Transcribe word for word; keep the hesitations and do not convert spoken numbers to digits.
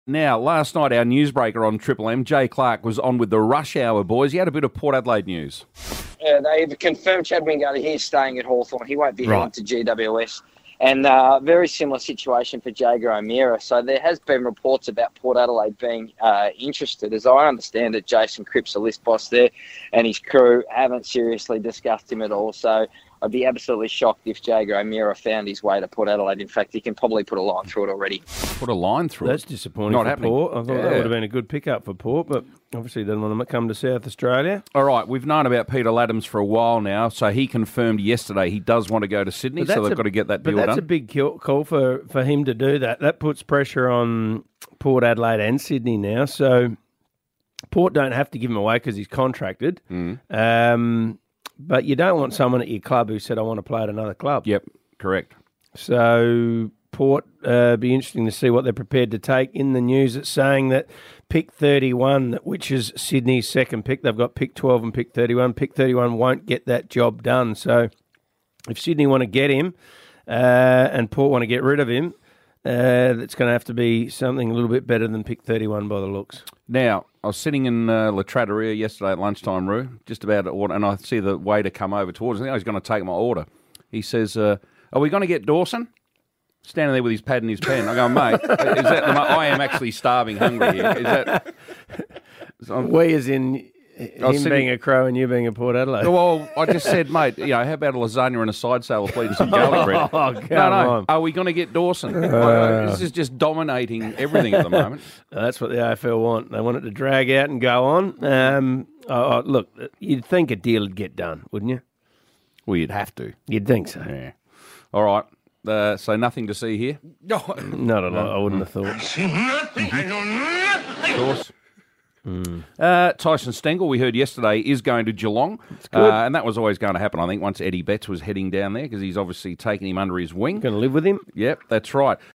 Now, last night, our newsbreaker on Triple M, Jay Clark, was on with the rush hour boys. He had a bit of Port Adelaide news. Yeah, they've confirmed Chad Wingate. He's staying at Hawthorn. He won't be Right. heading to G W S. And uh, very similar situation for Jager O'Meara. So there has been reports about Port Adelaide being uh, interested. As I understand it, Jason Cripps, the list boss there, and his crew haven't seriously discussed him at all. So I'd be absolutely shocked if Jager O'Meara found his way to Port Adelaide. In fact, he can probably put a line through it already. Put a line through That's it. disappointing Not for happening. Port. I thought Yeah. that would have been a good pickup for Port, but obviously doesn't want to come to South Australia. All right, we've known about Peter Laddams for a while now, so he confirmed yesterday he does want to go to Sydney, But so that's they've a- got to get that But deal that's done. a big kill- call for, for him to do that. That puts pressure on Port Adelaide and Sydney now. So Port don't have to give him away because he's contracted. Mm. Um, but you don't want someone at your club who said, I want to play at another club. Yep, correct. So Port, uh, be interesting to see what they're prepared to take. In the news, it's saying that pick thirty-one, which is Sydney's second pick, they've got pick twelve and pick thirty-one. Pick thirty-one won't get that job done. So if Sydney want to get him uh, and Port want to get rid of him, uh, it's going to have to be something a little bit better than pick thirty-one by the looks. Now, I was sitting in uh, La Trattoria yesterday at lunchtime, Roo, just about to order, and I see the waiter come over towards me. I think he's going to take my order. He says, uh, are we going to get Dawson? Standing there with his pad and his pen. I go, mate, is that the mo- I am actually starving hungry here. Is that... So I'm- We as in I was him sitting- being a Crow and you being a Port Adelaide. Well, I just said, mate, you know, how about a lasagna and a side salad, please, and some garlic bread? Oh, come no, no. on. Are we going to get Dawson? Uh. this is just dominating everything at the moment. That's what the A F L want. They want it to drag out and go on. Um, oh, oh, look, you'd think a deal would get done, wouldn't you? Well, you'd have to. You'd think so. Yeah. All right. Uh, so nothing to see here. Not a lot, I wouldn't have thought. Of course. Uh, Tyson Stengel, we heard yesterday, is going to Geelong. good. Uh, and that was always going to happen, I think, once Eddie Betts was heading down there because he's obviously taken him under his wing. Going to live with him? Yep, that's right.